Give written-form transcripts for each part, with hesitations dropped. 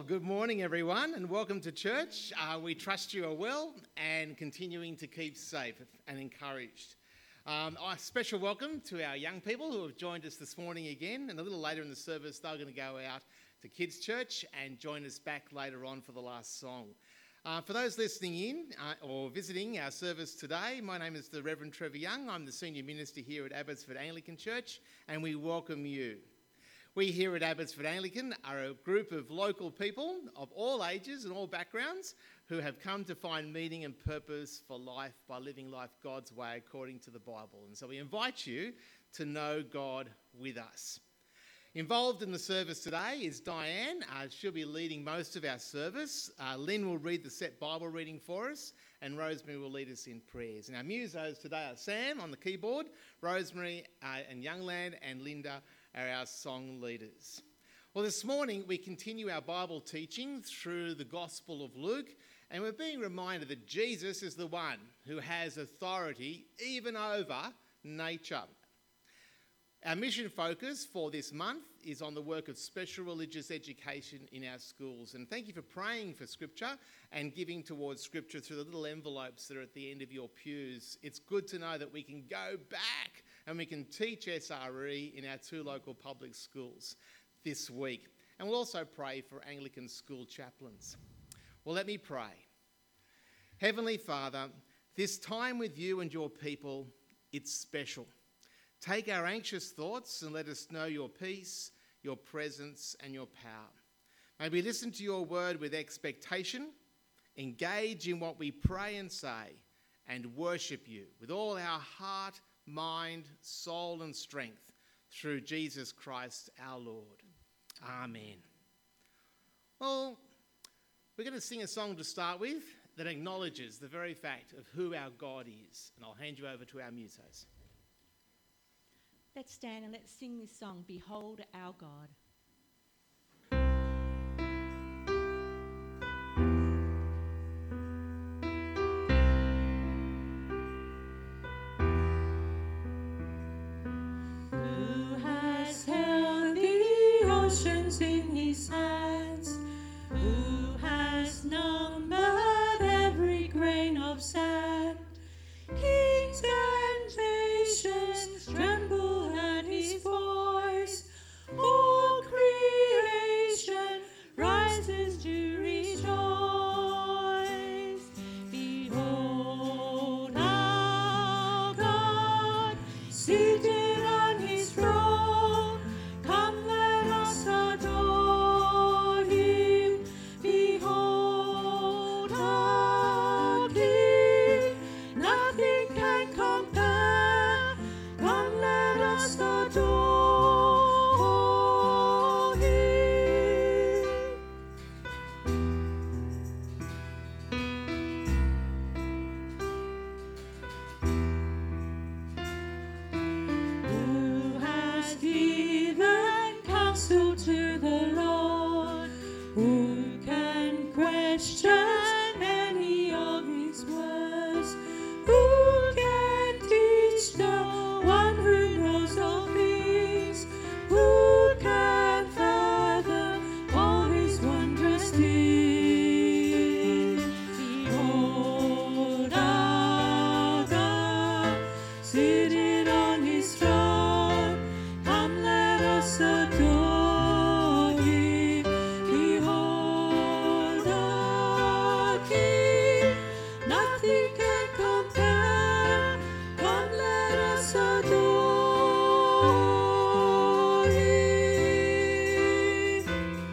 Good morning, everyone, and welcome to church. We trust you are well and continuing to keep safe and encouraged. A special welcome to our young people who have joined us this morning again, and a little later in the service they're going to go out to Kids Church and join us back later on for the last song. For those listening in or visiting our service today, my name is the Reverend Trevor Young. I'm the Senior Minister here at Abbotsford Anglican Church, and we welcome you. We here at Abbotsford Anglican are a group of local people of all ages and all backgrounds who have come to find meaning and purpose for life by living life God's way according to the Bible. And so we invite you to know God with us. Involved in the service today is Diane. She'll be leading most of our service. Lynn will read the set Bible reading for us, and Rosemary will lead us in prayers. And our musos today are Sam on the keyboard, Rosemary and Youngland, and Linda are our song leaders. Well, this morning we continue our Bible teaching through the Gospel of Luke, and we're being reminded that Jesus is the one who has authority even over nature. Our mission focus for this month is on the work of special religious education in our schools. And thank you for praying for Scripture and giving towards Scripture through the little envelopes that are at the end of your pews. It's good to know that we can go back and we can teach SRE in our two local public schools this week. And we'll also pray for Anglican school chaplains. Well, let me pray. Heavenly Father, this time with you and your people, it's special. Take our anxious thoughts and let us know your peace, your presence, and your power. May we listen to your word with expectation, engage in what we pray and say, and worship you with all our heart, mind, soul, and strength through Jesus Christ our Lord. Amen. Well, we're going to sing a song to start with that acknowledges the very fact of who our God is. And I'll hand you over to our musos. Let's stand and let's sing this song, Behold Our God. Who has held the oceans in his hands? Who has numbered every grain of sand? Kings and nations tremble at his voice. All creation rises to rejoice. Behold our God, seated on his throne. Come, let us adore him. Behold our King, nothing can compare. Come, let us adore him. Who has given counsel to the Lord? Who can question any of his words? Who can teach the one who knows all things? Who can fathom all his wondrous deeds? Behold our God, seated on his throne. Come, let us adore him. Behold our King, nothing can compare. Come, let us adore him.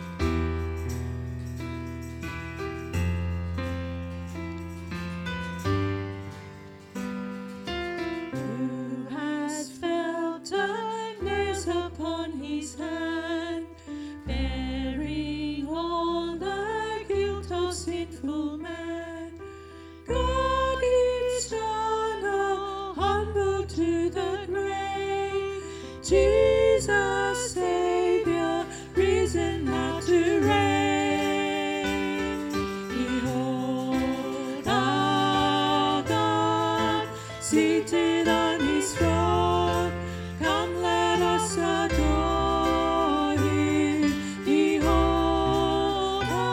Who has felt the nails upon his hand, bearing all the guilt of sinful man? God eternal, humble to the grave, Jesus Savior, risen now to reign. Behold our God, seated on his throne. Come, let us adore him. Behold our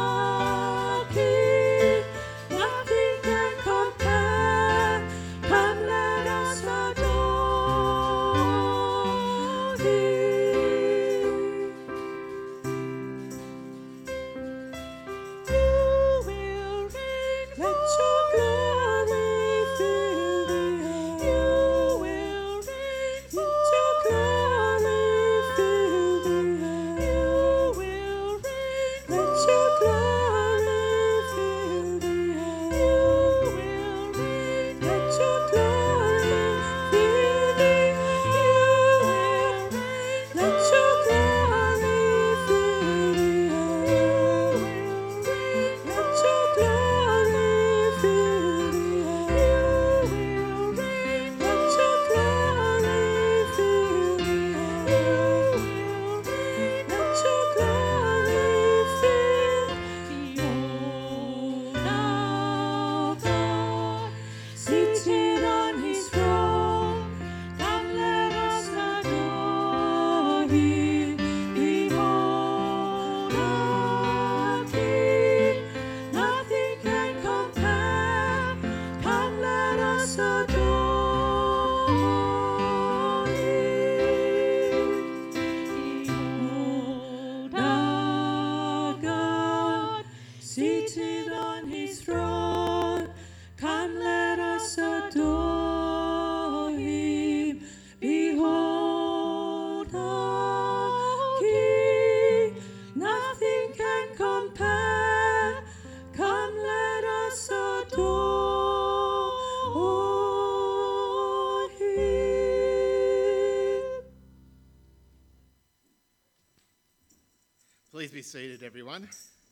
Please be seated, everyone.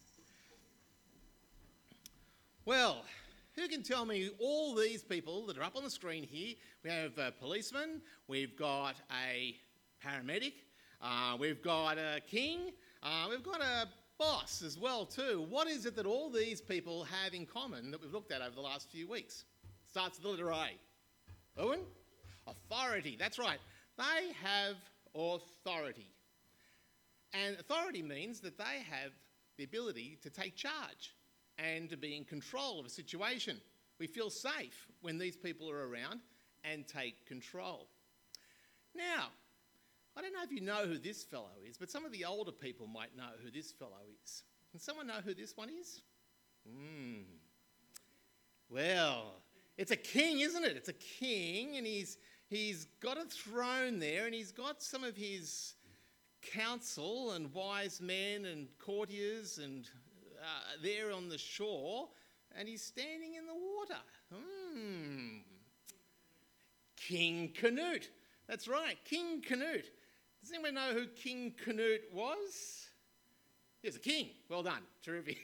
Well, who can tell me all these people that are up on the screen here? We have a policeman, we've got a paramedic, we've got a king, we've got a boss as well too. What is it that all these people have in common that we've looked at over the last few weeks? Starts with the letter A. Owen? Authority, that's right. They have authority. And authority means that they have the ability to take charge and to be in control of a situation. We feel safe when these people are around and take control. Now, I don't know if you know who this fellow is, but some of the older people might know who this fellow is. Can someone know who this one is? Well, it's a king, isn't it? It's a king, and he's got a throne there, and he's got some of his council and wise men and courtiers and there on the shore, and he's standing in the water. King Canute. That's right, King Canute. Does anyone know who King Canute was? He was a king. Well done. Terrific.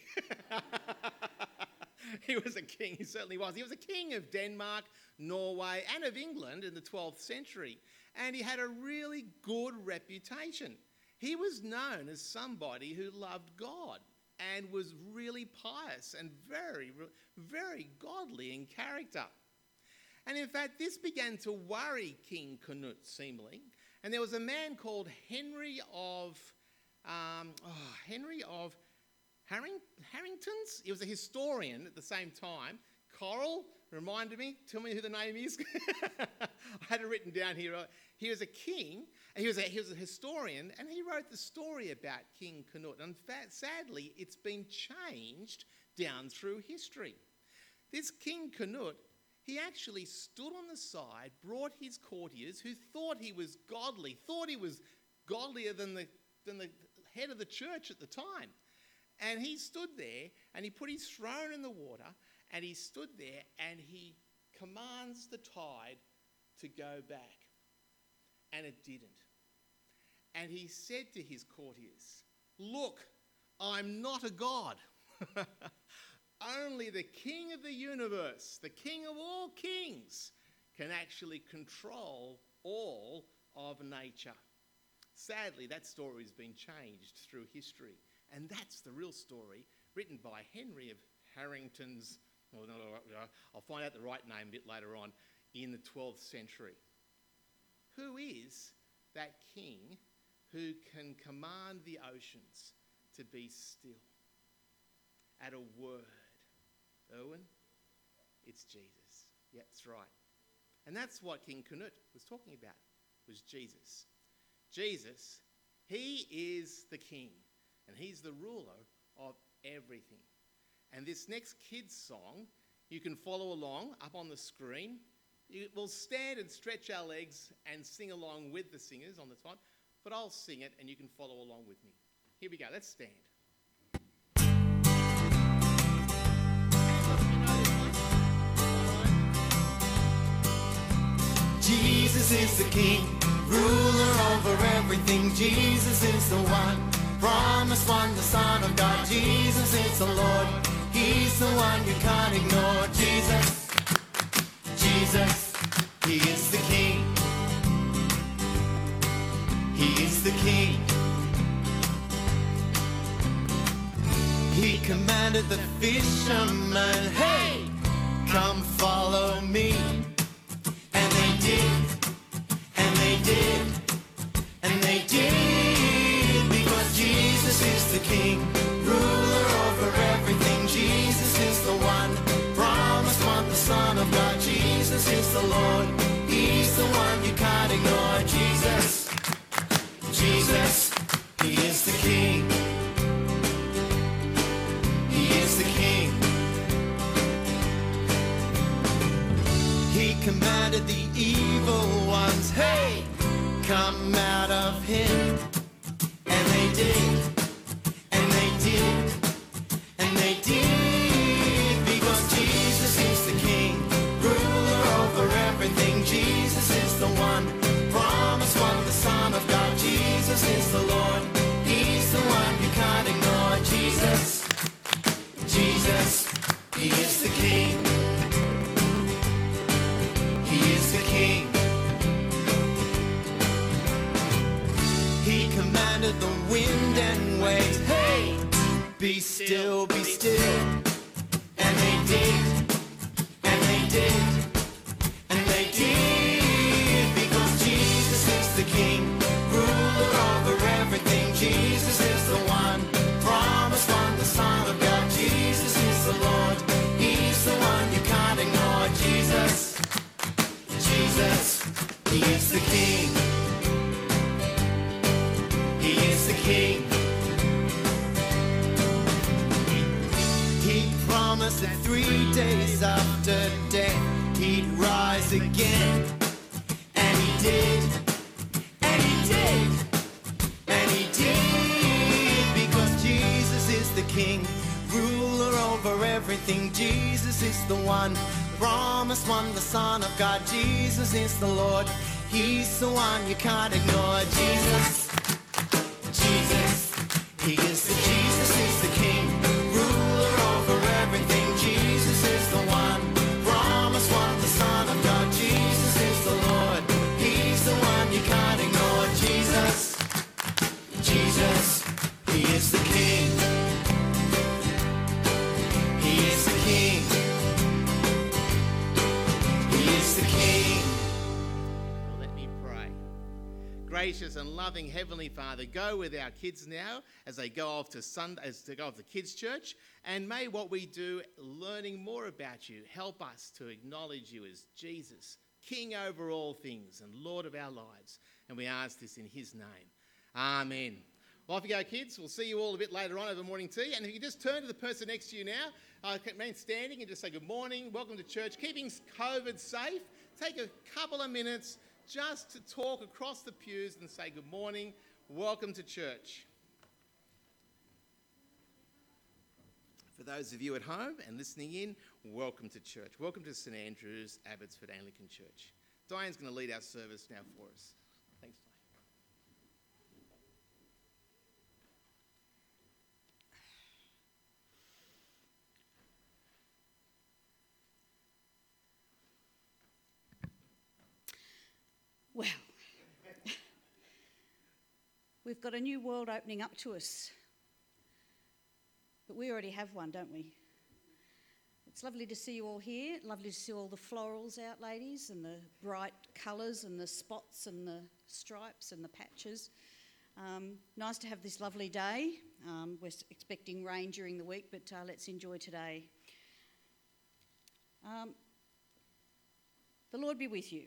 He was a king. He certainly was. He was a king of Denmark, Norway, and of England in the 12th century. And he had a really good reputation. He was known as somebody who loved God and was really pious and very, very godly in character. And in fact, this began to worry King Canute, seemingly. And there was a man called Henry of Harringtons. He was a historian at the same time. Coral reminded me. Tell me who the name is. I had it written down here. He was a king. He was a historian, and he wrote the story about King Canute. And sadly, it's been changed down through history. This King Canute, he actually stood on the side, brought his courtiers who thought he was godly, thought he was godlier than the head of the church at the time. And he stood there, and he put his throne in the water, and he stood there, and he commands the tide to go back. And it didn't. And he said to his courtiers, "Look, I'm not a god. Only the king of the universe, the king of all kings, can actually control all of nature." Sadly, that story has been changed through history. And that's the real story, written by Henry of Harrington's, I'll find out the right name a bit later on, in the 12th century. Who is that king who can command the oceans to be still at a word? Owen, it's Jesus. Yeah, that's right. And that's what King Canute was talking about, was Jesus. Jesus, he is the king, and he's the ruler of everything. And this next kids' song, you can follow along up on the screen. We'll stand and stretch our legs and sing along with the singers on the top, but I'll sing it and you can follow along with me. Here we go, let's stand. Jesus is the King, ruler over everything. Jesus is the one, promised one, the Son of God. Jesus is the Lord, he's the one you can't ignore. Jesus, Jesus, he is the King. He is the King. He commanded the fishermen, hey, come follow me. And they did, and they did, and they did, because Jesus is the King, ruler over everything. Jesus is the one, promised one, the Son of God. Jesus is the Lord, he's the one you can't ignore. Jesus, Jesus, he is the King. He is the King. He commanded the evil ones, hey, come out of him. And they did, and they did, and they did, because Jesus is the King, ruler over everything. Jesus is the one, promised one, the Son of God. Jesus is the Lord, he's the one you can't commanded the wind and waves, hey, be still, be still. And they did, and they did, and they did, because Jesus is the King, ruler over everything. Jesus is the one, promised one, the Son of God. Jesus is the Lord, He's the one you can't ignore. Jesus, Jesus, He is the King. He is the King. He promised that 3 days after death He'd rise again. And He did. And He did. And He did. Because Jesus is the King, ruler over everything. Jesus is the one, promised one, the Son of God. Jesus is the Lord, He's the one you can't ignore. Jesus, Jesus, He is the Jesus is the King, ruler over everything. Jesus is the one, promised one, the Son of God. Jesus is the Lord, He's the one you can't ignore. Jesus, Jesus, He is the King. He is the King. He is the King. Well, let me pray. Gracious and loving Heavenly Father, go with our kids now as they go off to kids' church, and may what we do learning more about you help us to acknowledge you as Jesus, King over all things and Lord of our lives. And we ask this in His name. Amen. Well, off you go, kids. We'll see you all a bit later on over morning tea. And if you just turn to the person next to you now, remain standing and just say good morning, welcome to church, keeping COVID safe. Take a couple of minutes just to talk across the pews and say good morning, welcome to church. For those of you at home and listening in, welcome to church. Welcome to St Andrew's Abbotsford Anglican Church. Diane's going to lead our service now for us. Thanks, Diane. Well, we've got a new world opening up to us. But we already have one, don't we? It's lovely to see you all here. Lovely to see all the florals out, ladies, and the bright colours and the spots and the stripes and the patches. Nice to have this lovely day. We're expecting rain during the week, but let's enjoy today. The Lord be with you.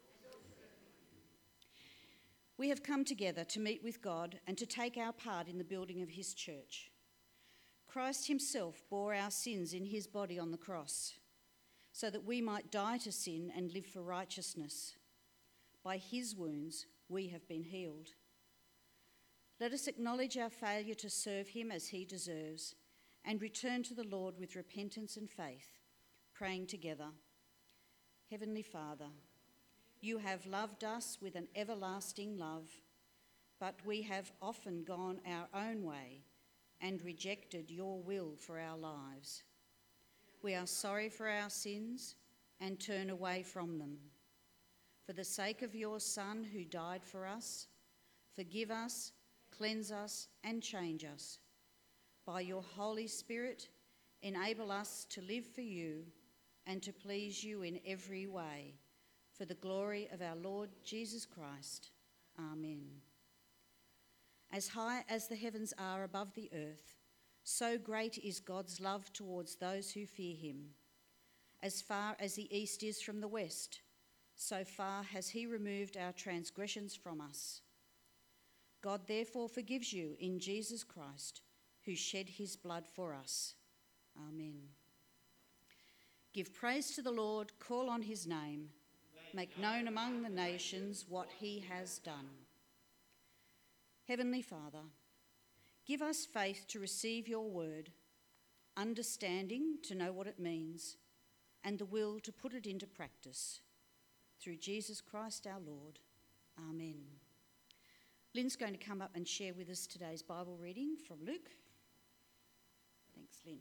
We have come together to meet with God and to take our part in the building of His church. Christ Himself bore our sins in His body on the cross, so that we might die to sin and live for righteousness. By His wounds we have been healed. Let us acknowledge our failure to serve Him as He deserves and return to the Lord with repentance and faith, praying together. Heavenly Father, You have loved us with an everlasting love, but we have often gone our own way and rejected Your will for our lives. We are sorry for our sins and turn away from them. For the sake of Your Son who died for us, forgive us, cleanse us, and change us. By Your Holy Spirit, enable us to live for You and to please You in every way, for the glory of our Lord Jesus Christ. Amen. As high as the heavens are above the earth, so great is God's love towards those who fear Him. As far as the east is from the west, so far has He removed our transgressions from us. God therefore forgives you in Jesus Christ, who shed His blood for us. Amen. Give praise to the Lord, call on His name, make known among the nations what He has done. Heavenly Father, give us faith to receive Your word, understanding to know what it means, and the will to put it into practice. Through Jesus Christ our Lord. Amen. Lynn's going to come up and share with us today's Bible reading from Luke. Thanks, Lynn.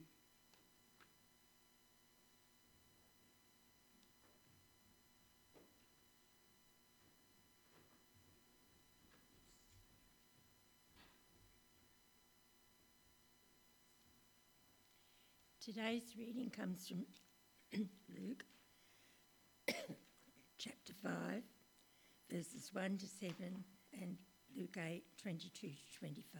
Today's reading comes from Luke chapter 5, verses 1 to 7, and Luke 8, 22 to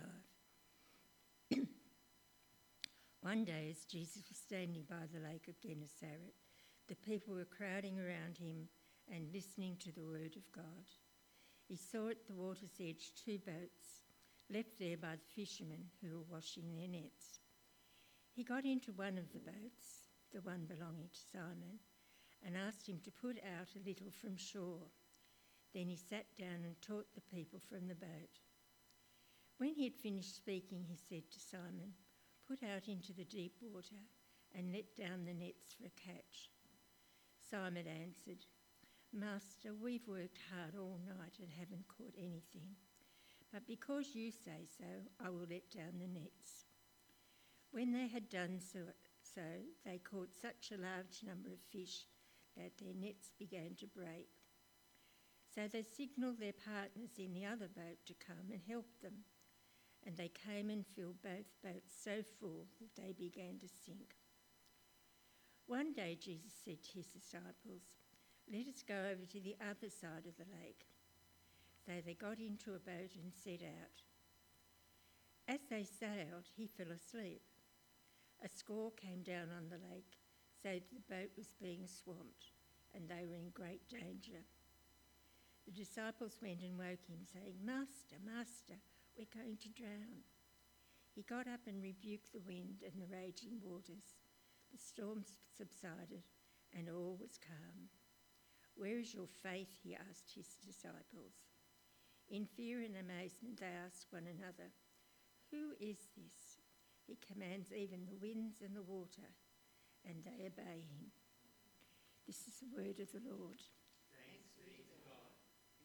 25. One day, as Jesus was standing by the lake of Gennesaret, the people were crowding around him and listening to the word of God. He saw at the water's edge 2 boats, left there by the fishermen who were washing their nets. He got into one of the boats, the one belonging to Simon, and asked him to put out a little from shore. Then he sat down and taught the people from the boat. When he had finished speaking, he said to Simon, "Put out into the deep water and let down the nets for a catch." Simon answered, "Master, we've worked hard all night and haven't caught anything. But because you say so, I will let down the nets." When they had done so, they caught such a large number of fish that their nets began to break. So they signalled their partners in the other boat to come and help them. And they came and filled both boats so full that they began to sink. One day Jesus said to his disciples, "Let us go over to the other side of the lake." So they got into a boat and set out. As they sailed, he fell asleep. A squall came down on the lake, so the boat was being swamped, and they were in great danger. The disciples went and woke him, saying, "Master, Master, we're going to drown." He got up and rebuked the wind and the raging waters. The storm subsided, and all was calm. "Where is your faith?" he asked his disciples. In fear and amazement they asked one another, "Who is this? He commands even the winds and the water, and they obey him." This is the word of the Lord. Thanks be to God.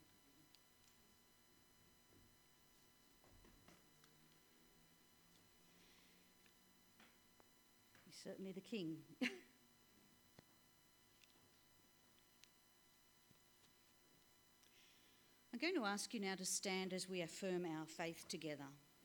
He's certainly the King. I'm going to ask you now to stand as we affirm our faith together.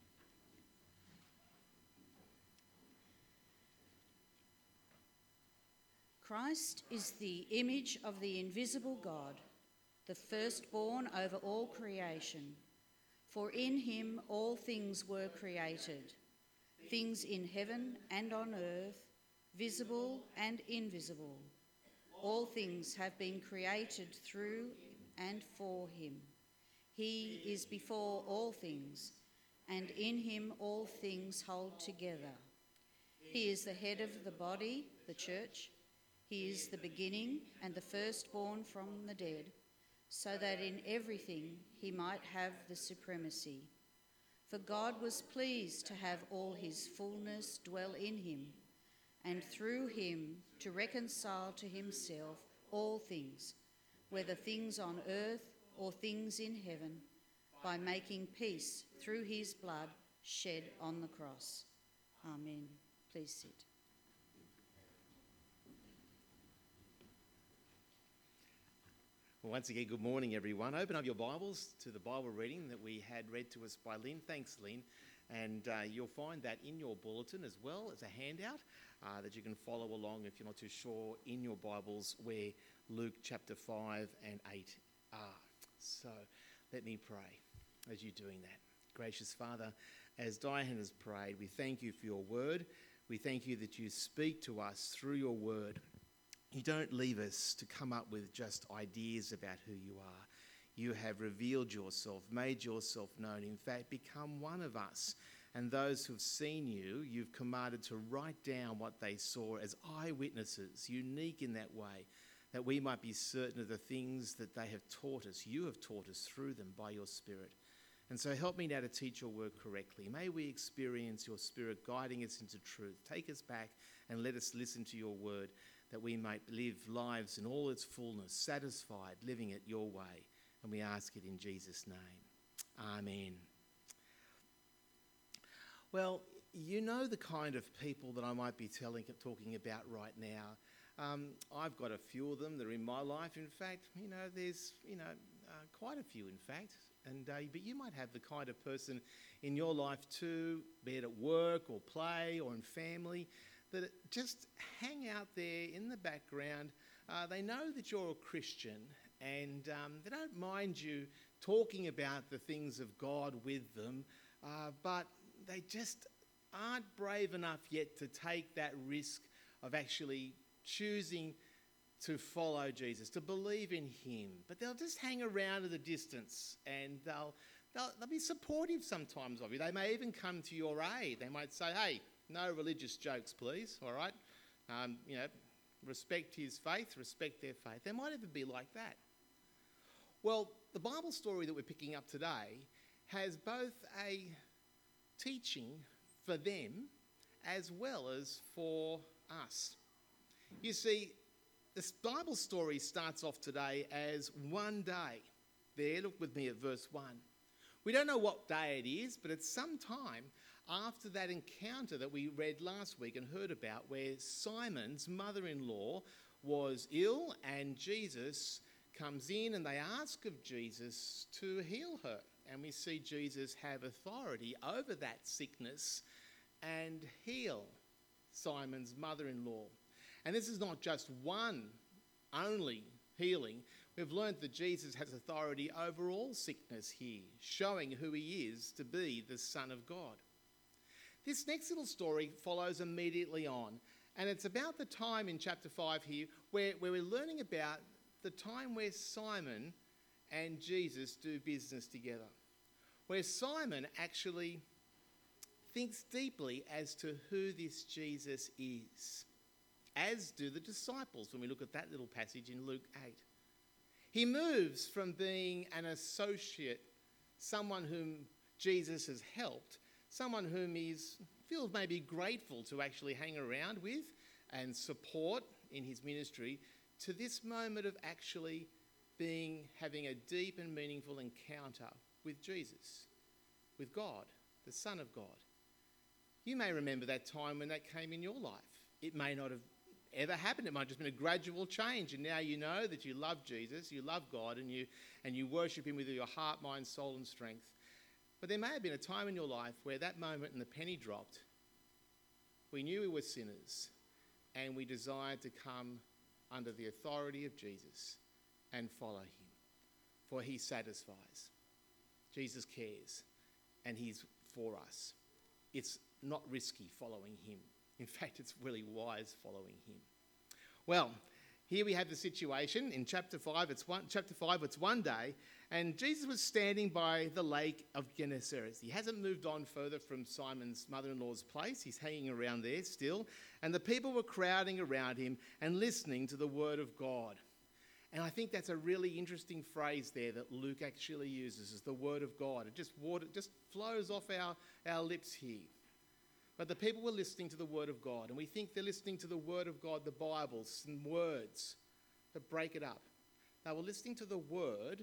Christ is the image of the invisible God, the firstborn over all creation. For in him all things were created, things in heaven and on earth, visible and invisible. All things have been created through and for him. He is before all things, and in him all things hold together. He is the head of the body, the church. He is the beginning and the firstborn from the dead, so that in everything he might have the supremacy. For God was pleased to have all his fullness dwell in him, and through him to reconcile to himself all things, whether things on earth or things in heaven, by making peace through his blood shed on the cross. Amen. Please sit. Well, once again, good morning, everyone. Open up your Bibles to the Bible reading that we had read to us by Lynn. Thanks, Lynn. And you'll find that in your bulletin as well as a handout that you can follow along if you're not too sure in your Bibles where Luke chapter 5 and 8 are. So let me pray as you're doing that. Gracious Father, as Diane has prayed, we thank you for your word. We thank you that you speak to us through your word. You don't leave us to come up with just ideas about who you are. You have revealed yourself, made yourself known, in fact, become one of us. And those who have seen you, you've commanded to write down what they saw as eyewitnesses, unique in that way, that we might be certain of the things that they have taught us. You have taught us through them by your Spirit. And so help me now to teach your word correctly. May we experience your Spirit guiding us into truth. Take us back and let us listen to your word, that we might live lives in all its fullness, satisfied, living it your way. And we ask it in Jesus' name. Amen. Well, you know the kind of people that I might be talking about right now. I've got a few of them that are in my life. In fact, there's quite a few, in fact. But you might have the kind of person in your life too, be it at work or play or in family, that just hang out there in the background. They know that you're a Christian, and they don't mind you talking about the things of God with them, but they just aren't brave enough yet to take that risk of actually choosing to follow Jesus, to believe in him. But they'll just hang around at a distance, and they'll be supportive sometimes of you. They may even come to your aid. They might say, hey, no religious jokes, please, all right? Respect his faith, respect their faith. They might even be like that. Well, the Bible story that we're picking up today has both a teaching for them as well as for us. You see, this Bible story starts off today as one day. There, look with me at verse 1. We don't know what day it is, but it's some time after that encounter that we read last week and heard about, where Simon's mother-in-law was ill and Jesus comes in and they ask of Jesus to heal her. And we see Jesus have authority over that sickness and heal Simon's mother-in-law. And this is not just one only healing. We've learned that Jesus has authority over all sickness here, showing who he is to be the Son of God. This next little story follows immediately on, and it's about the time in chapter 5 here where we're learning about the time where Simon and Jesus do business together, where Simon actually thinks deeply as to who this Jesus is, as do the disciples when we look at that little passage in Luke 8. He moves from being an associate, someone whom Jesus has helped, someone whom he feels maybe grateful to actually hang around with and support in his ministry, to this moment of actually having a deep and meaningful encounter with Jesus, with God, the Son of God. You may remember that time when that came in your life. It may not have ever happened. It might have just been a gradual change, and now you know that you love Jesus, you love God, and you worship him with your heart, mind, soul and strength. But there may have been a time in your life where that moment and the penny dropped. We knew we were sinners, and we desired to come under the authority of Jesus and follow him, for he satisfies. Jesus cares, and he's for us. It's not risky following him. In fact, it's really wise following him. Well, here we have the situation in chapter 5. It's one day, and Jesus was standing by the lake of Gennesaret. He hasn't moved on further from Simon's mother-in-law's place. He's hanging around there still, and the people were crowding around him and listening to the word of God. And I think that's a really interesting phrase there that Luke actually uses, is the word of God. It just flows off our lips here. But the people were listening to the word of God, and we think they're listening to the word of God, the Bible, some words that break it up. They were listening to the word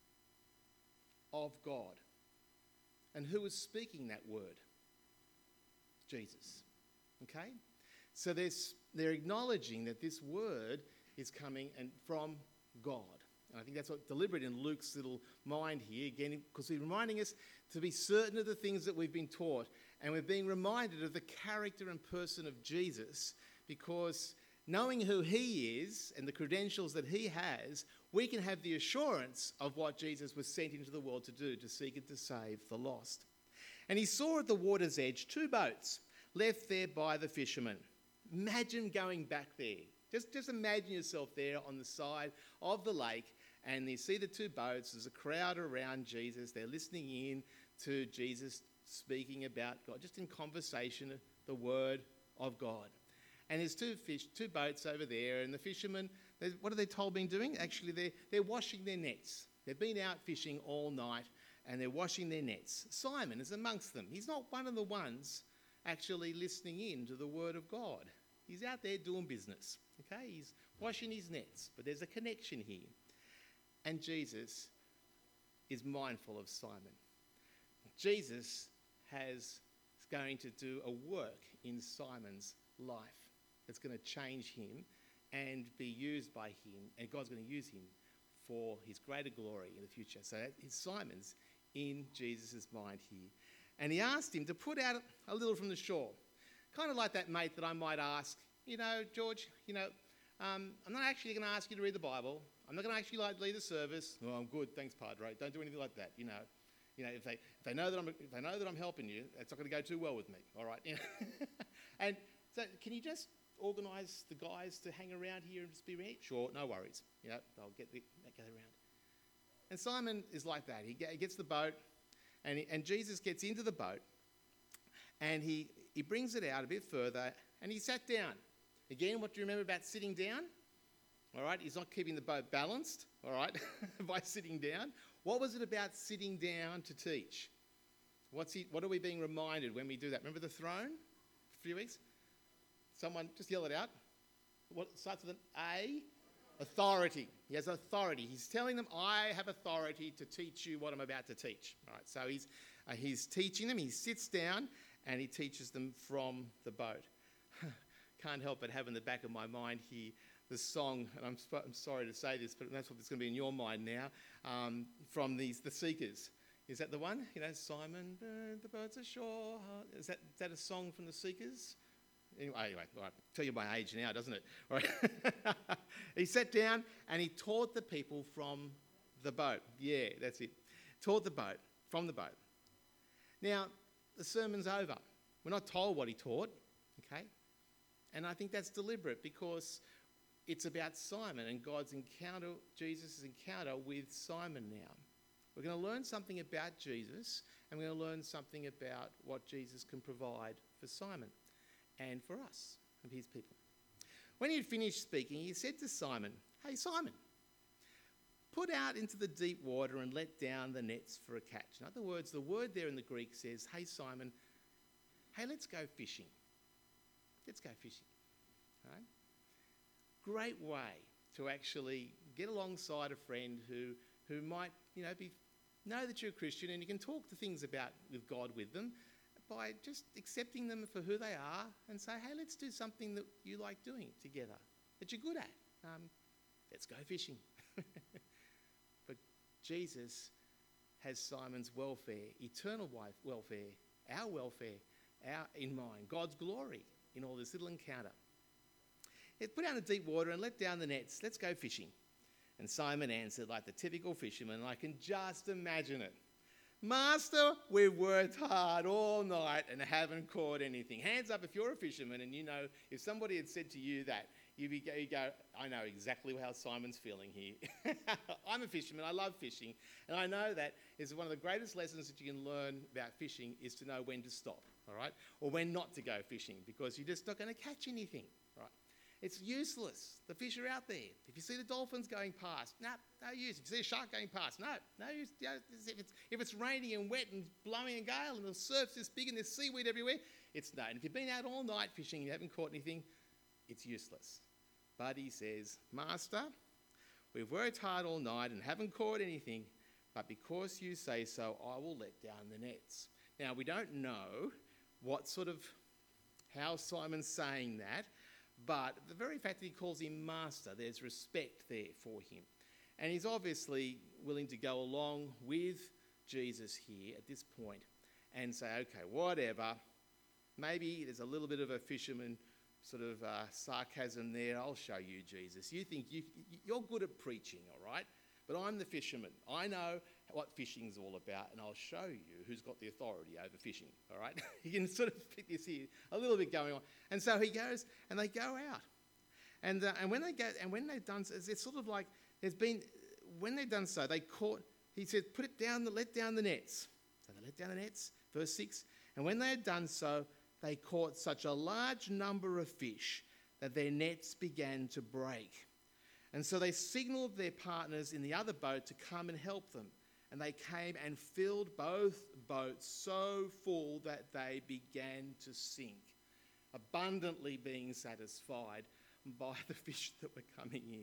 of God. And who was speaking that word? Jesus. Okay? So they're acknowledging that this word is coming from God. And I think that's what's deliberate in Luke's little mind here, again, because he's reminding us to be certain of the things that we've been taught. And we're being reminded of the character and person of Jesus, because knowing who he is and the credentials that he has, we can have the assurance of what Jesus was sent into the world to do, to seek and to save the lost. And he saw at the water's edge 2 boats left there by the fishermen. Imagine going back there. Just imagine yourself there on the side of the lake, and you see the 2 boats. There's a crowd around Jesus. They're listening in to Jesus speaking about God, just in conversation, the word of God. And there's 2 boats over there, and the fishermen, what are they told been doing? Actually, they're washing their nets. They've been out fishing all night, and they're washing their nets. Simon is amongst them. He's not one of the ones actually listening in to the word of God. He's out there doing business, okay? He's washing his nets, but there's a connection here. And Jesus is mindful of Simon. Jesus is going to do a work in Simon's life that's going to change him and be used by him, and God's going to use him for his greater glory in the future. So Simon's in Jesus' mind here. And he asked him to put out a little from the shore. Kind of like that mate that I might ask, George, I'm not actually going to ask you to read the Bible. I'm not going to actually lead the service. Oh, I'm good, thanks, Padre. Don't do anything like that. If they know that I'm helping you, it's not going to go too well with me. All right. And so, can you just organise the guys to hang around here and just be ready? Sure, no worries. They'll get around. And Simon is like that. He gets the boat, and Jesus gets into the boat, and he brings it out a bit further, and he sat down. Again, what do you remember about sitting down? All right, he's not keeping the boat balanced, all right, by sitting down. What was it about sitting down to teach? What are we being reminded when we do that? Remember the throne a few weeks? Someone just yell it out. What starts with an A? Authority. He has authority. He's telling them, I have authority to teach you what I'm about to teach. All right, so he's teaching them. He sits down and he teaches them from the boat. Can't help but have in the back of my mind here the song, and I'm sorry to say this, but that's what's going to be in your mind now, from the Seekers. Is that the one? Simon, the birds are shore. Is that a song from the Seekers? Anyway, all right, tell you my age now, doesn't it? All right. He sat down and he taught the people from the boat. Yeah, that's it. Taught the boat, from the boat. Now, the sermon's over. We're not told what he taught, okay? And I think that's deliberate because it's about Simon and Jesus' encounter with Simon now. We're going to learn something about Jesus, and we're going to learn something about what Jesus can provide for Simon and for us, and his people. When he had finished speaking, he said to Simon, "Hey, Simon, put out into the deep water and let down the nets for a catch." In other words, the word there in the Greek says, "Hey, Simon, let's go fishing. Let's go fishing." All right? Great way to actually get alongside a friend who might, know that you're a Christian, and you can talk to things about with God with them by just accepting them for who they are and say, hey, let's do something that you like doing together, that you're good at. Let's go fishing. But Jesus has Simon's welfare, eternal welfare, our welfare, in mind, God's glory in all this little encounter. Put out in the deep water and let down the nets. Let's go fishing. And Simon answered like the typical fisherman. I can just imagine it. Master, we've worked hard all night and haven't caught anything. Hands up if you're a fisherman and if somebody had said to you that, you go, I know exactly how Simon's feeling here. I'm a fisherman, I love fishing, and I know that is one of the greatest lessons that you can learn about fishing is to know when to stop, all right? Or when not to go fishing, because you're just not going to catch anything, right? It's useless. The fish are out there. If you see the dolphins going past, no use. If you see a shark going past, no use. If it's raining and wet and blowing a gale and the surf's this big and there's seaweed everywhere, it's no. And if you've been out all night fishing and you haven't caught anything, it's useless. But he says, Master, we've worked hard all night and haven't caught anything, but because you say so, I will let down the nets. Now, we don't know how Simon's saying that, but the very fact that he calls him master, there's respect there for him. And he's obviously willing to go along with Jesus here at this point and say, okay, whatever. Maybe there's a little bit of a fisherman sarcasm there. I'll show you, Jesus. You think you're good at preaching, all right? But I'm the fisherman. I know what fishing's all about, and I'll show you who's got the authority over fishing, all right? You can sort of pick this here, a little bit going on. And so he goes, and they go out. And when they go, and when they've done so, it's sort of like when they've done so, they caught, he said, let down the nets. So they let down the nets, verse 6. And when they had done so, they caught such a large number of fish that their nets began to break. And so they signaled their partners in the other boat to come and help them. And they came and filled both boats so full that they began to sink, abundantly being satisfied by the fish that were coming in.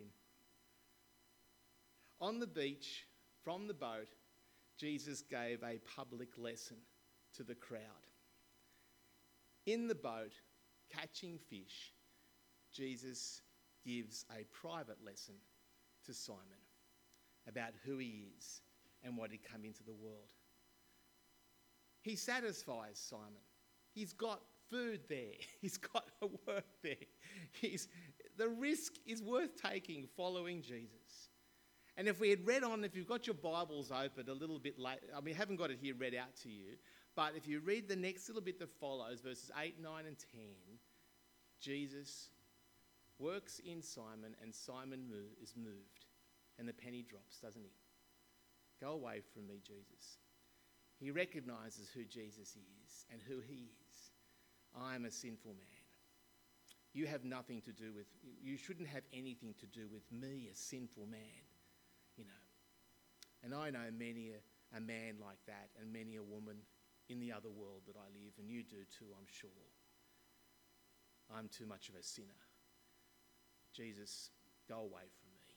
On the beach, from the boat, Jesus gave a public lesson to the crowd. In the boat, catching fish, Jesus gives a private lesson to Simon about who he is and what he'd come into the world. He satisfies Simon. He's got food there. He's got a work there. The risk is worth taking following Jesus. And if we had read on, if you've got your Bibles open a little bit late, I mean, I haven't got it here read out to you, but if you read the next little bit that follows, verses 8, 9 and 10, Jesus works in Simon and Simon is moved. And the penny drops, doesn't he? Go away from me, Jesus. He recognises who Jesus is and who he is. I am a sinful man. You have nothing to do with, you shouldn't have anything to do with me, a sinful man, you know. And I know many a man like that and many a woman in the other world that I live, and you do too, I'm sure. I'm too much of a sinner. Jesus, go away from me.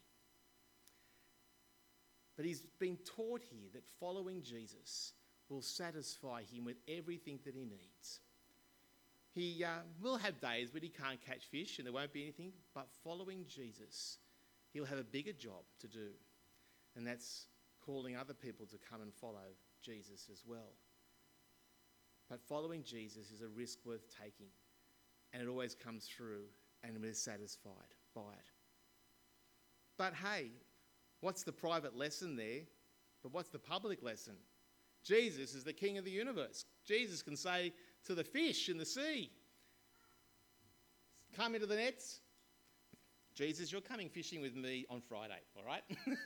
But he's been taught here that following Jesus will satisfy him with everything that he needs. He will have days when he can't catch fish and there won't be anything, but following Jesus, he'll have a bigger job to do, and that's calling other people to come and follow Jesus as well. But following Jesus is a risk worth taking, and it always comes through and we're satisfied by it. But hey, what's the private lesson there? But what's the public lesson? Jesus is the King of the universe. Jesus can say to the fish in the sea, come into the nets. Jesus, you're coming fishing with me on Friday, all right?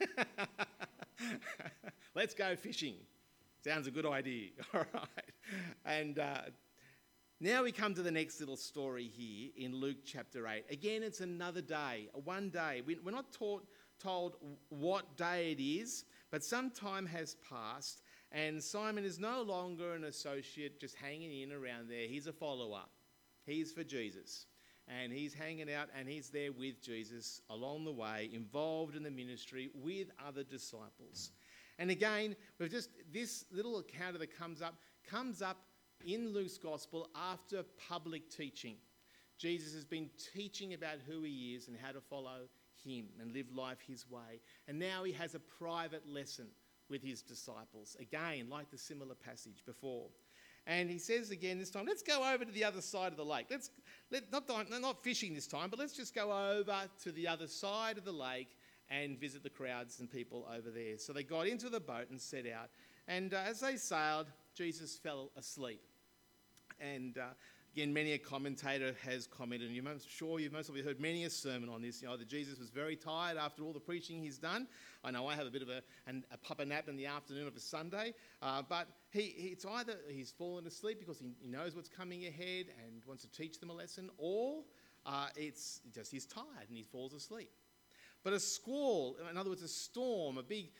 Let's go fishing. Sounds a good idea, all right? And now we come to the next little story here in Luke chapter 8. Again, it's another day, one day. We're not told what day it is, but some time has passed, and Simon is no longer an associate just hanging in around there. He's a follower. He's for Jesus. And he's hanging out and he's there with Jesus along the way, involved in the ministry with other disciples. And again, this little account that comes up in Luke's gospel after public teaching. Jesus has been teaching about who he is and how to follow him and live life his way. And now he has a private lesson with his disciples. Again, like the similar passage before. And he says again this time, let's go over to the other side of the lake. Not fishing this time, but let's just go over to the other side of the lake and visit the crowds and people over there. So they got into the boat and set out. And as they sailed, Jesus fell asleep. And again, many a commentator has commented, and you've most probably heard many a sermon on this, that Jesus was very tired after all the preaching he's done. I know I have a bit of a papa nap in the afternoon of a Sunday, but it's either he's fallen asleep because he knows what's coming ahead and wants to teach them a lesson, or it's just he's tired and he falls asleep. But a squall, in other words, a storm, a big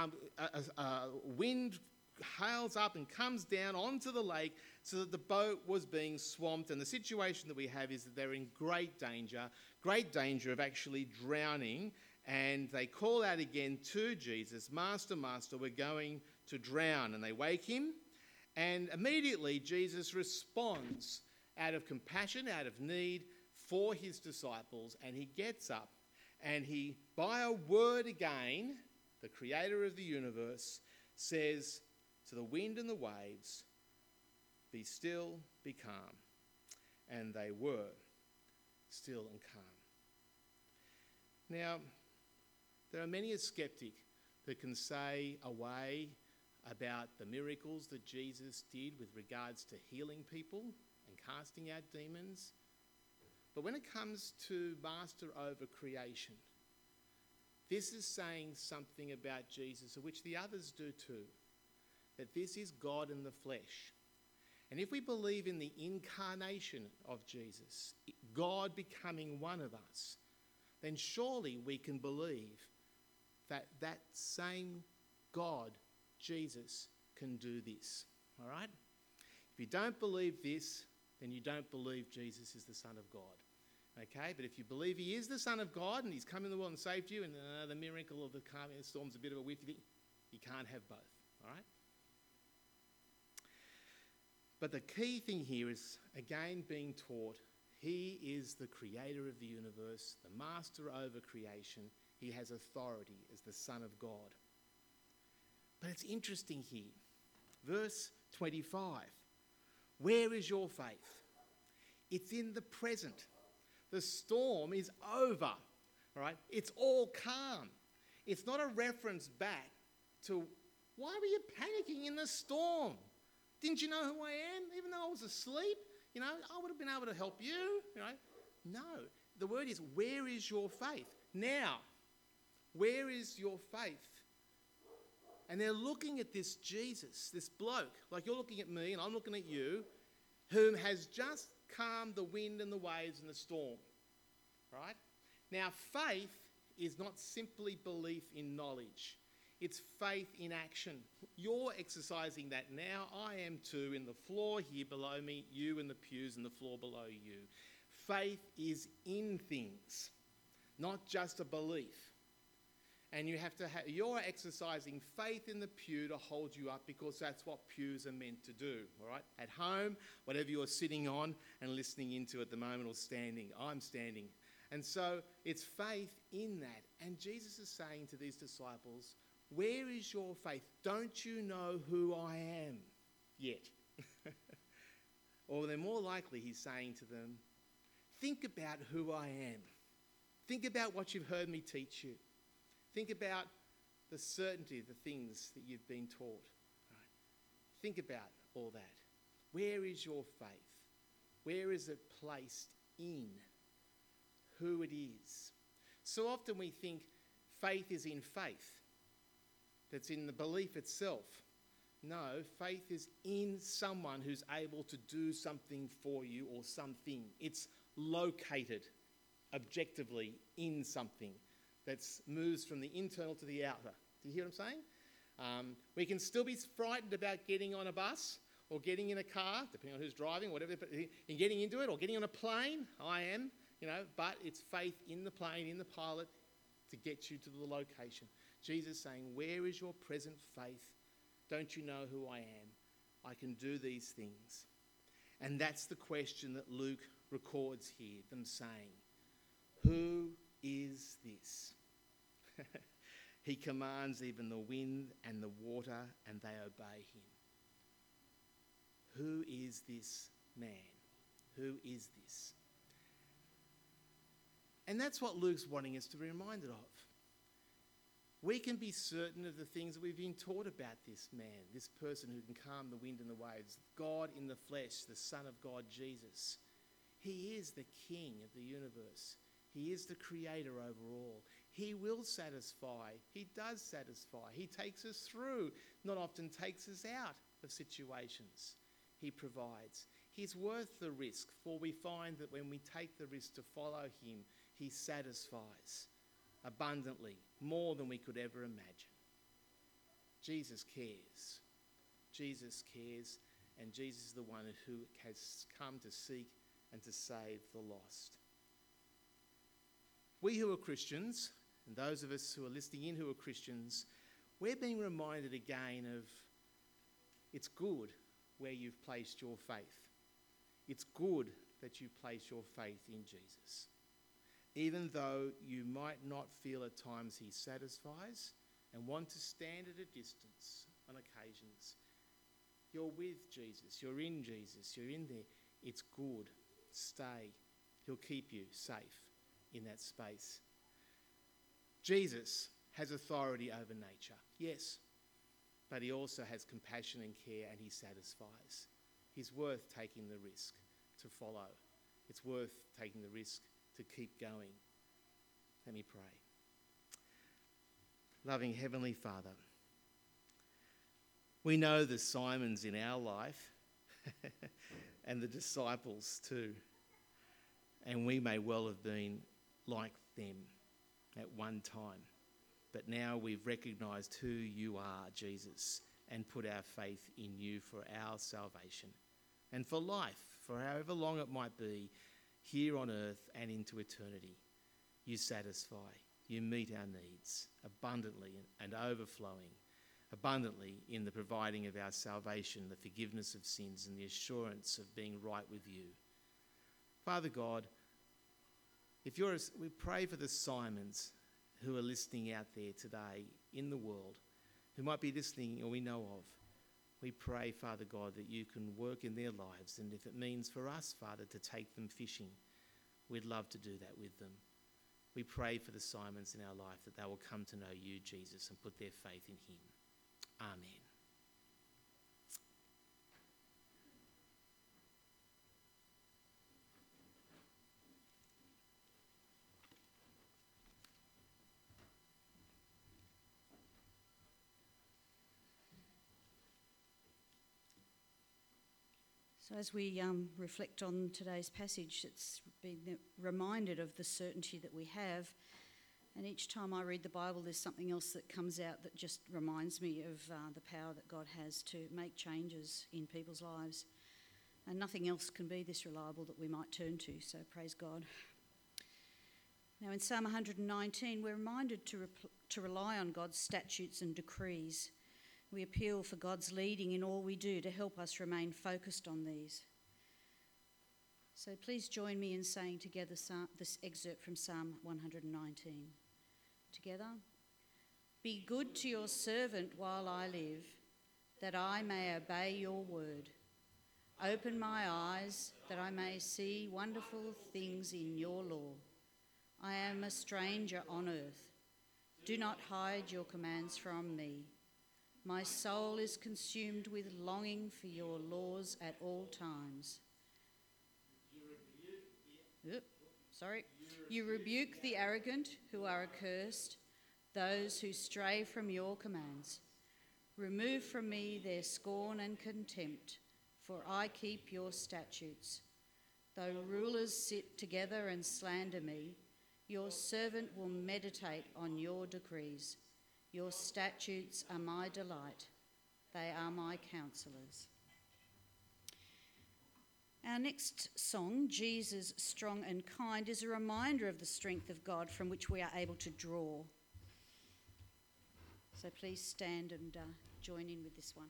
wind hails up and comes down onto the lake so that the boat was being swamped. And the situation that we have is that they're in great danger of actually drowning. And they call out again to Jesus, Master, Master, we're going to drown. And they wake him. And immediately Jesus responds out of compassion, out of need for his disciples. And he gets up and he, by a word again, the creator of the universe, says to the wind and the waves, be still, be calm. And they were still and calm. Now, there are many a skeptic that can say away about the miracles that Jesus did with regards to healing people and casting out demons. But when it comes to master over creation, this is saying something about Jesus, of which the others do too, that this is God in the flesh. And if we believe in the incarnation of Jesus, God becoming one of us, then surely we can believe that that same God, Jesus, can do this. All right? If you don't believe this, then you don't believe Jesus is the Son of God. Okay? But if you believe he is the Son of God and he's come in the world and saved you, and the miracle of the calming of the storm's a bit of a whiff, you can't have both. All right? But the key thing here is, again, being taught he is the creator of the universe, the master over creation. He has authority as the Son of God. But it's interesting here. Verse 25. Where is your faith? It's in the present. The storm is over, right? It's all calm. It's not a reference back to, why were you panicking in the storm? Didn't you know who I am? Even though I was asleep, I would have been able to help you, No, the word is, where is your faith? Now, where is your faith? And they're looking at this Jesus, this bloke, like you're looking at me and I'm looking at you, whom has just calmed the wind and the waves and the storm, right? Now, faith is not simply belief in knowledge. It's faith in action. You're exercising that now. I am too, in the floor here below me, you in the pews and the floor below you. Faith is in things, not just a belief. And you're exercising faith in the pew to hold you up, because that's what pews are meant to do, all right? At home, whatever you're sitting on and listening into at the moment, or standing, I'm standing. And so it's faith in that. And Jesus is saying to these disciples, where is your faith? Don't you know who I am yet? Or they're more likely, he's saying to them, think about who I am. Think about what you've heard me teach you. Think about the certainty of the things that you've been taught. Right? Think about all that. Where is your faith? Where is it placed in who it is? So often we think faith is in faith. That's in the belief itself. No, faith is in someone who's able to do something for you, or something. It's located objectively in something that moves from the internal to the outer. Do you hear what I'm saying? We can still be frightened about getting on a bus or getting in a car, depending on who's driving, whatever, and getting into it, or getting on a plane. I am, but it's faith in the plane, in the pilot, to get you to the location. Jesus saying, where is your present faith? Don't you know who I am? I can do these things. And that's the question that Luke records here, them saying, who is this? He commands even the wind and the water, and they obey him. Who is this man? Who is this? And that's what Luke's wanting us to be reminded of. We can be certain of the things that we've been taught about this man, this person who can calm the wind and the waves, God in the flesh, the Son of God, Jesus. He is the King of the universe. He is the creator over all. He will satisfy. He does satisfy. He takes us through, not often takes us out of situations. He provides. He's worth the risk, for we find that when we take the risk to follow him, he satisfies abundantly, more than we could ever imagine. Jesus cares. Jesus cares, and Jesus is the one who has come to seek and to save the lost. We who are Christians, and those of us who are listening in who are Christians, we're being reminded again of it's good where you've placed your faith. It's good that you place your faith in Jesus. Even though you might not feel at times he satisfies and want to stand at a distance on occasions, you're with Jesus, you're in Jesus, you're in there. It's good. Stay. He'll keep you safe in that space. Jesus has authority over nature, yes, but he also has compassion and care, and he satisfies. He's worth taking the risk to follow. It's worth taking the risk to keep going. Let me pray. Loving Heavenly Father, we know the Simons in our life and the disciples too, and we may well have been like them at one time, but now we've recognised who you are, Jesus, and put our faith in you for our salvation and for life, for however long it might be, here on earth and into eternity. You satisfy, you meet our needs abundantly and overflowing, abundantly in the providing of our salvation, the forgiveness of sins, and the assurance of being right with you. Father God, we pray for the Simons who are listening out there today in the world, who might be listening or we know of. We pray, Father God, that you can work in their lives, and if it means for us, Father, to take them fishing, we'd love to do that with them. We pray for the Simons in our life that they will come to know you, Jesus, and put their faith in him. Amen. So as we reflect on today's passage, it's been reminded of the certainty that we have. And each time I read the Bible, there's something else that comes out that just reminds me of the power that God has to make changes in people's lives. And nothing else can be this reliable that we might turn to, so praise God. Now in Psalm 119, we're reminded to rely on God's statutes and decrees. We appeal for God's leading in all we do to help us remain focused on these. So please join me in saying together this excerpt from Psalm 119. Together. Be good to your servant while I live, that I may obey your word. Open my eyes, that I may see wonderful things in your law. I am a stranger on earth. Do not hide your commands from me. My soul is consumed with longing for your laws at all times. You rebuke the arrogant who are accursed, those who stray from your commands. Remove from me their scorn and contempt, for I keep your statutes. Though rulers sit together and slander me, your servant will meditate on your decrees. Your statutes are my delight. They are my counsellors. Our next song, Jesus Strong and Kind, is a reminder of the strength of God from which we are able to draw. So please stand and join in with this one.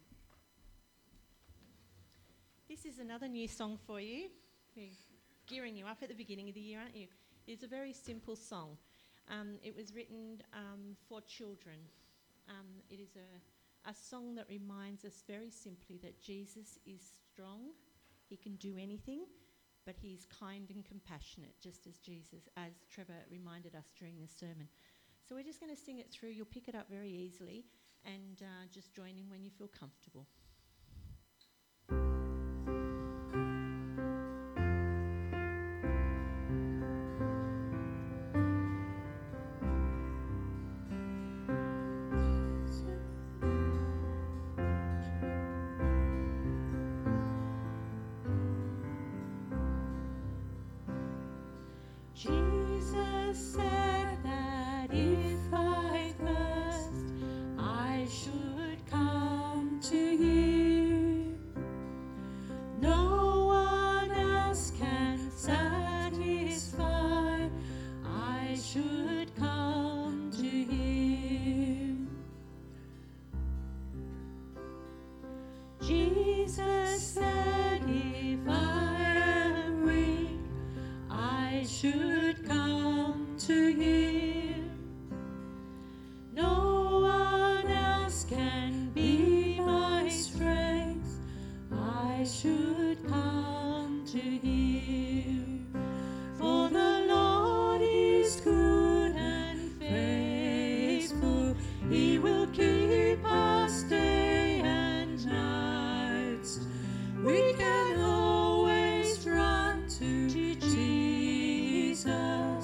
This is another new song for you. We're gearing you up at the beginning of the year, aren't you? It's a very simple song. It was written for children. It is a song that reminds us very simply that Jesus is strong. He can do anything, but he's kind and compassionate, just as Trevor reminded us during the sermon. So we're just going to sing it through. You'll pick it up very easily, and just join in when you feel comfortable. Jesus said that if I thirst, I should come to you. No one else can satisfy. I should come to him. Jesus said, if I am weak, I should come to him. No one else can be my strength. I should come to him. For the Lord is good and faithful. He will keep us day and night. We can always run to Jesus.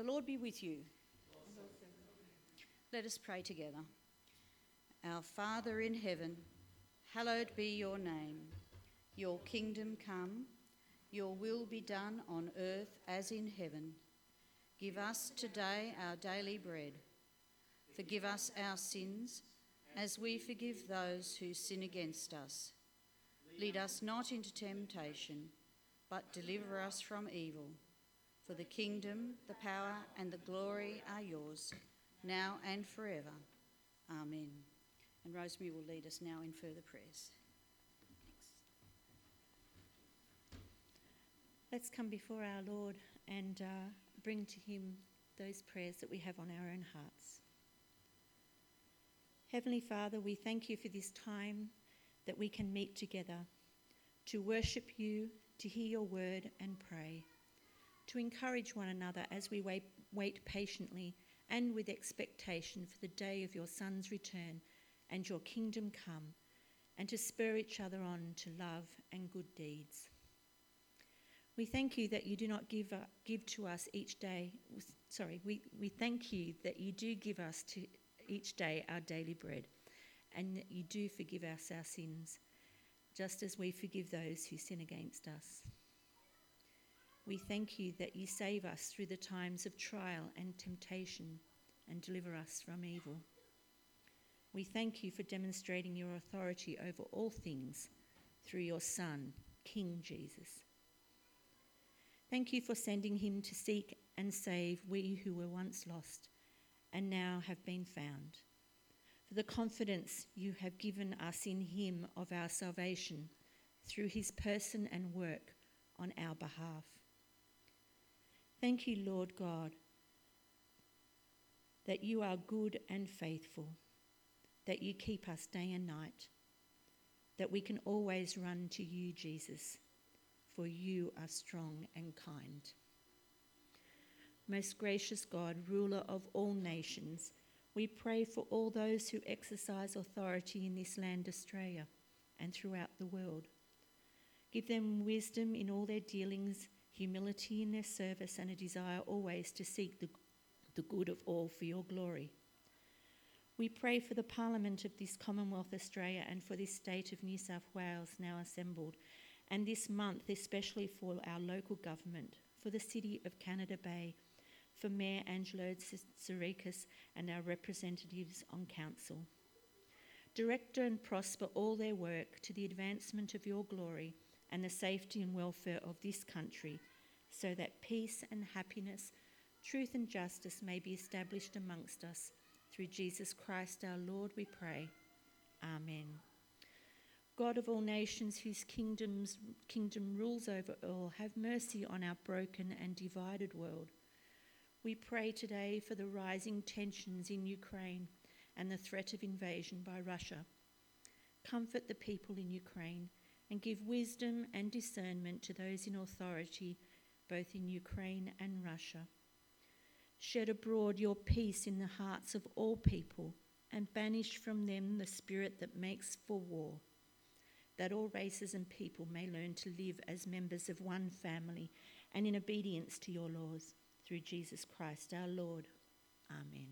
Lord be with you. Let us pray together. Our Father in heaven, hallowed be your name. Your kingdom come, your will be done on earth as in heaven. Give us today our daily bread. Forgive us our sins, as we forgive those who sin against us. Lead us not into temptation, but deliver us from evil. For the kingdom, the power, and the glory are yours, now and forever. Amen. And Rosemary will lead us now in further prayers. Let's come before our Lord and bring to him those prayers that we have on our own hearts. Heavenly Father, we thank you for this time that we can meet together to worship you, to hear your word and pray, to encourage one another as we wait patiently and with expectation for the day of your Son's return and your kingdom come, and to spur each other on to love and good deeds. We thank you that you do not give to us each day. We thank you that you do give us to each day our daily bread, and that you do forgive us our sins, just as we forgive those who sin against us. We thank you that you save us through the times of trial and temptation and deliver us from evil. We thank you for demonstrating your authority over all things through your Son, King Jesus. Thank you for sending him to seek and save we who were once lost and now have been found, for the confidence you have given us in him of our salvation through his person and work on our behalf. Thank you, Lord God, that you are good and faithful, that you keep us day and night, that we can always run to you, Jesus, for you are strong and kind. Most gracious God, ruler of all nations, we pray for all those who exercise authority in this land, Australia, and throughout the world. Give them wisdom in all their dealings, humility in their service, and a desire always to seek the good of all for your glory. We pray for the Parliament of this Commonwealth Australia and for this state of New South Wales now assembled, and this month especially for our local government, for the City of Canada Bay, for Mayor Angelo Tsirikis and our representatives on council. Direct and prosper all their work to the advancement of your glory and the safety and welfare of this country, so that peace and happiness, truth and justice may be established amongst us. Through Jesus Christ our Lord we pray. Amen. God of all nations, whose kingdom rules over all, have mercy on our broken and divided world. We pray today for the rising tensions in Ukraine and the threat of invasion by Russia. Comfort the people in Ukraine and give wisdom and discernment to those in authority, both in Ukraine and Russia. Shed abroad your peace in the hearts of all people and banish from them the spirit that makes for war, that all races and people may learn to live as members of one family and in obedience to your laws, through Jesus Christ our Lord. Amen.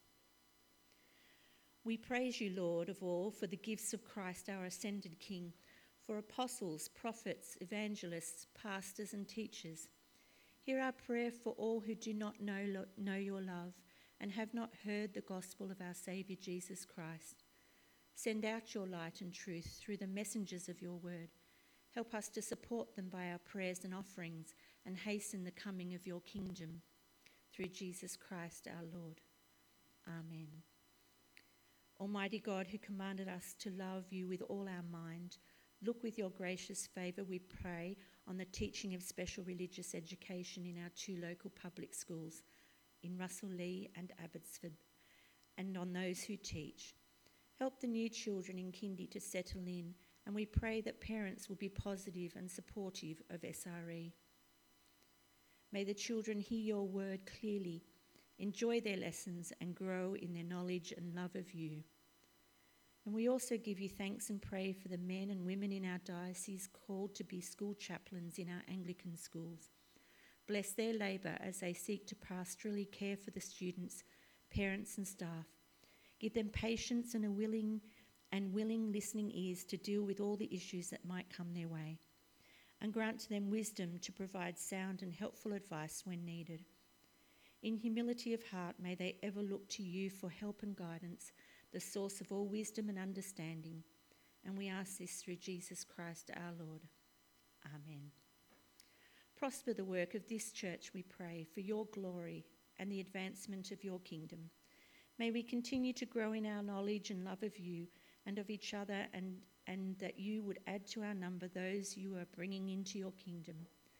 We praise you, Lord of all, for the gifts of Christ our ascended King, for apostles, prophets, evangelists, pastors and teachers. Hear our prayer for all who do not know your love and have not heard the gospel of our Saviour Jesus Christ. Send out your light and truth through the messengers of your word. Help us to support them by our prayers and offerings and hasten the coming of your kingdom. Through Jesus Christ our Lord. Amen. Almighty God, who commanded us to love you with all our mind, look with your gracious favour, we pray, on the teaching of special religious education in our 2 local public schools, in Russell Lea and Abbotsford, and on those who teach. Help the new children in kindy to settle in, and we pray that parents will be positive and supportive of SRE. May the children hear your word clearly, enjoy their lessons, and grow in their knowledge and love of you. And we also give you thanks and pray for the men and women in our diocese called to be school chaplains in our Anglican schools. Bless their labour as they seek to pastorally care for the students, parents and staff. Give them patience and willing listening ears to deal with all the issues that might come their way. And grant to them wisdom to provide sound and helpful advice when needed. In humility of heart, may they ever look to you for help and guidance, the source of all wisdom and understanding. And we ask this through Jesus Christ our Lord. Amen. Prosper the work of this church, we pray, for your glory and the advancement of your kingdom. May we continue to grow in our knowledge and love of you and of each other, and that you would add to our number those you are bringing into your kingdom.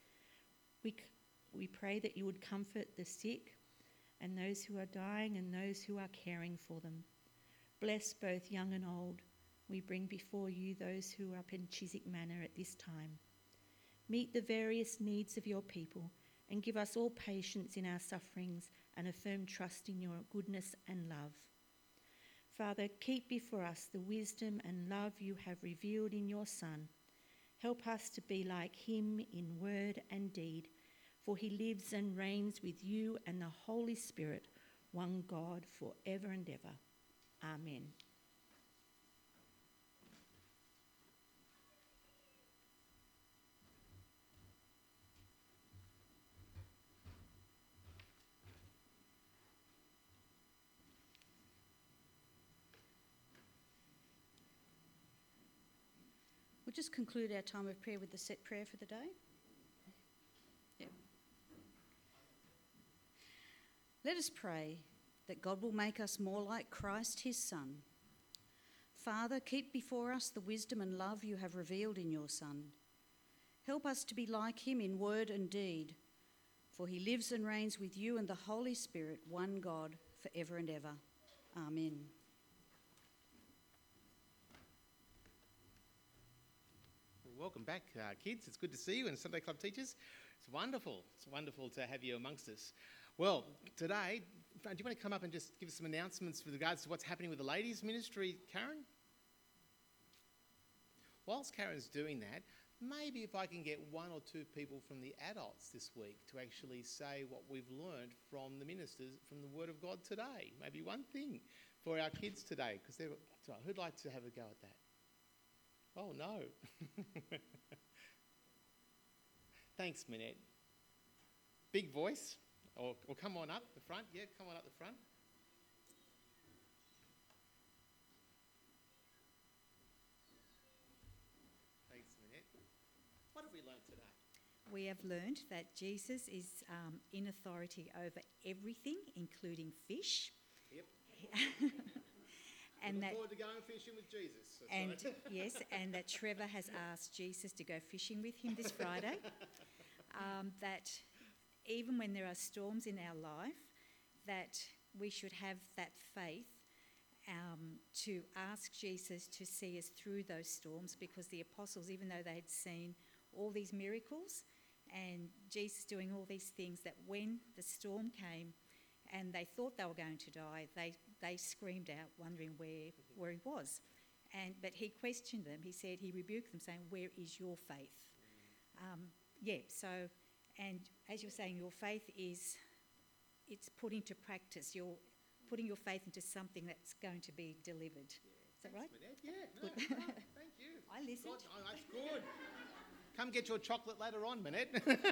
We pray that you would comfort the sick and those who are dying and those who are caring for them. Bless both young and old. We bring before you those who are up in Chiswick Manor at this time. Meet the various needs of your people and give us all patience in our sufferings and a firm trust in your goodness and love. Father, keep before us the wisdom and love you have revealed in your Son. Help us to be like him in word and deed, for he lives and reigns with you and the Holy Spirit, one God, forever and ever. Amen. We'll just conclude our time of prayer with the set prayer for the day. Yep. Let us pray that God will make us more like Christ, his Son. Father, keep before us the wisdom and love you have revealed in your Son. Help us to be like him in word and deed, for he lives and reigns with you and the Holy Spirit, one God, forever and ever. Amen. Welcome back, kids. It's good to see you and Sunday Club teachers. It's wonderful. It's wonderful to have you amongst us. Well, today, do you want to come up and just give us some announcements with regards to what's happening with the ladies' ministry, Karen? Whilst Karen's doing that, maybe if I can get one or two people from the adults this week to actually say what we've learned from the ministers, from the Word of God today. Maybe one thing for our kids today, because who'd like to have a go at that? Oh, no. Thanks, Minette. Big voice, or come on up the front. Yeah, come on up the front. Thanks, Minette. What have we learned today? We have learned that Jesus is in authority over everything, including fish. Yep. And Look forward to going fishing with Jesus. And yes, and that Trevor has asked Jesus to go fishing with him this Friday. That even when there are storms in our life, that we should have that faith to ask Jesus to see us through those storms, because the apostles, even though they had seen all these miracles and Jesus doing all these things, that when the storm came and they thought they were going to die, they screamed out, wondering where he was. But he questioned them. He said, he rebuked them, saying, "Where is your faith?" And as you're saying, your faith it's put into practice. You're putting your faith into something that's going to be delivered. Is that right? Minette. Yeah, no, thank you. I listened. God, that's good. Come get your chocolate later on, Minette.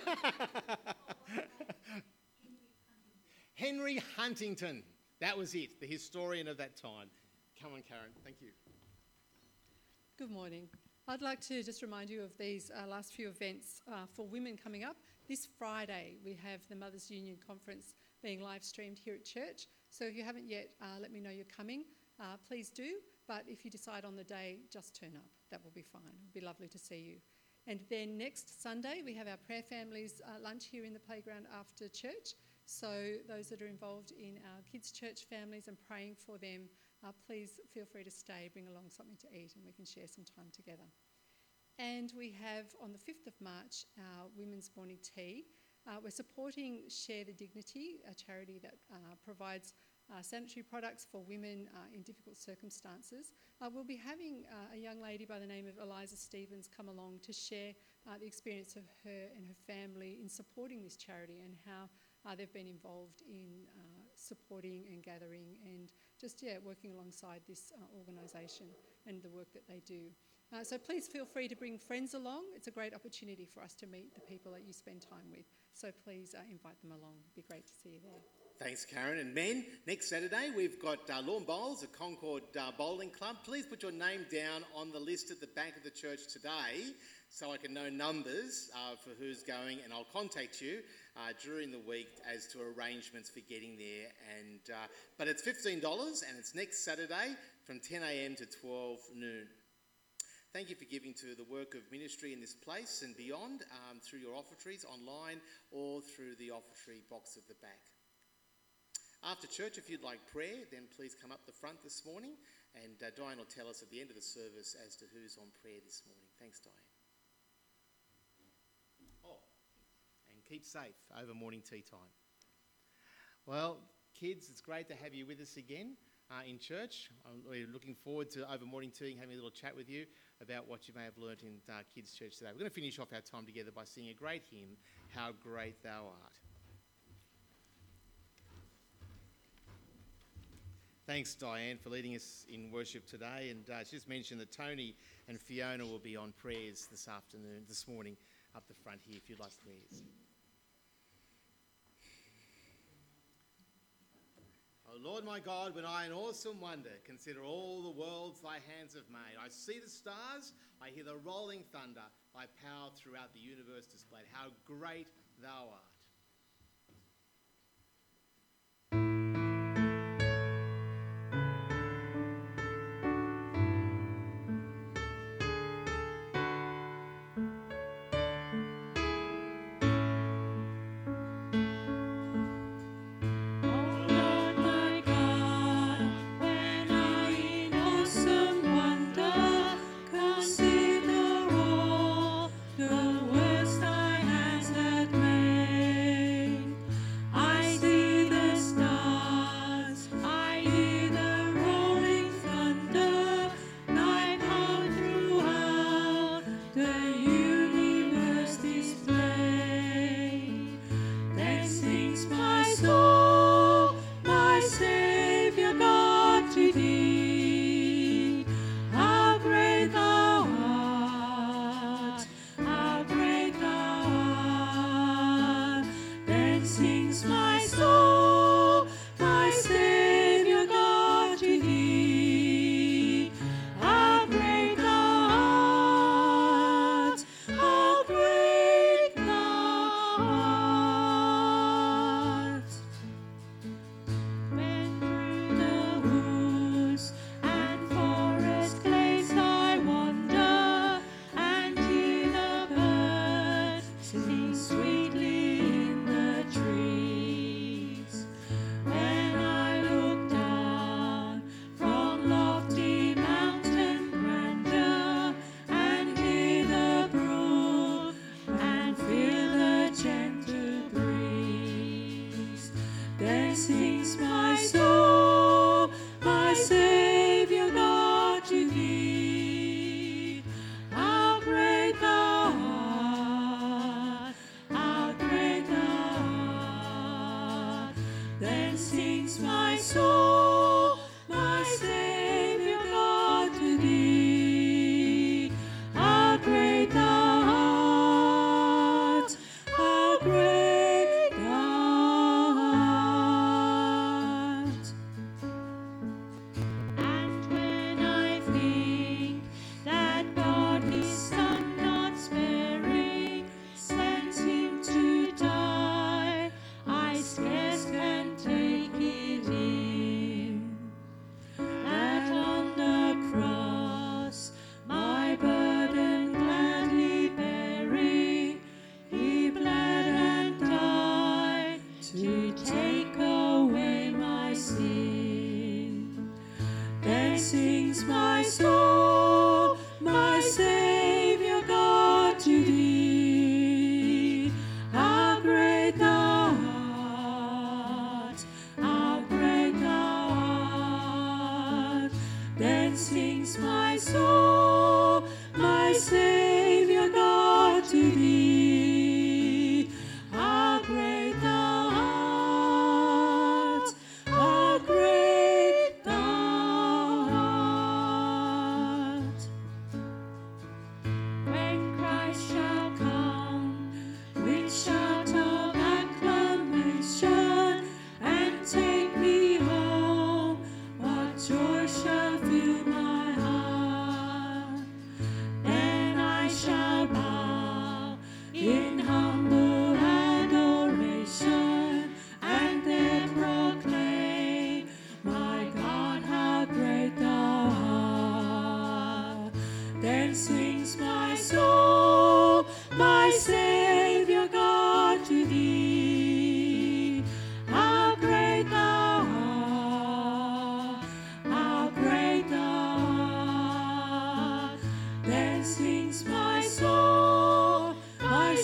Henry Huntington. That was it, the historian of that time. Come on, Karen. Thank you. Good morning. I'd like to just remind you of these last few events for women coming up. This Friday, we have the Mothers Union Conference being live streamed here at church. So if you haven't yet, let me know you're coming. Please do. But if you decide on the day, just turn up. That will be fine. It'll be lovely to see you. And then next Sunday, we have our prayer families lunch here in the playground after church. So those that are involved in our kids' church families and praying for them, please feel free to stay, bring along something to eat, and we can share some time together. And we have on the 5th of March our Women's Morning Tea. We're supporting Share the Dignity, a charity that provides sanitary products for women in difficult circumstances. We'll be having a young lady by the name of Eliza Stevens come along to share the experience of her and her family in supporting this charity and how they've been involved in supporting and gathering and just, working alongside this organisation and the work that they do. So please feel free to bring friends along. It's a great opportunity for us to meet the people that you spend time with. So please invite them along. It'd be great to see you there. Thanks, Karen. And men, next Saturday we've got Lawn Bowls at Concord Bowling Club. Please put your name down on the list at the back of the church today so I can know numbers for who's going, and I'll contact you during the week as to arrangements for getting there. But it's $15 and it's next Saturday from 10 a.m. to 12 noon. Thank you for giving to the work of ministry in this place and beyond through your offertories online or through the offertory box at the back. After church, if you'd like prayer, then please come up the front this morning, and Diane will tell us at the end of the service as to who's on prayer this morning. Thanks, Diane. Oh, and keep safe over morning tea time. Well, kids, it's great to have you with us again in church. We're looking forward to over morning tea and having a little chat with you about what you may have learnt in kids' church today. We're going to finish off our time together by singing a great hymn, How Great Thou Art. Thanks, Diane, for leading us in worship today. And she just mentioned that Tony and Fiona will be on prayers this morning, up the front here, if you'd like prayers. O Lord my God, when I in awesome wonder consider all the worlds thy hands have made, I see the stars, I hear the rolling thunder, thy power throughout the universe displayed. How great thou art. Consider all the works thy hands have made.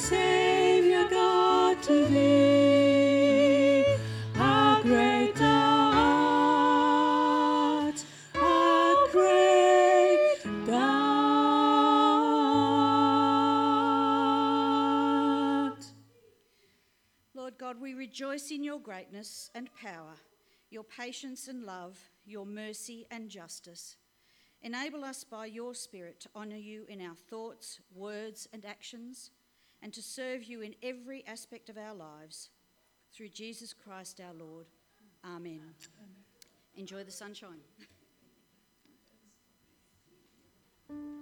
Saviour God, to thee, our great thou art, our great thou art. Lord God, we rejoice in your greatness and power, your patience and love, your mercy and justice. Enable us by your Spirit to honour you in our thoughts, words and actions, and to serve you in every aspect of our lives. Through Jesus Christ our Lord. Amen. Enjoy the sunshine.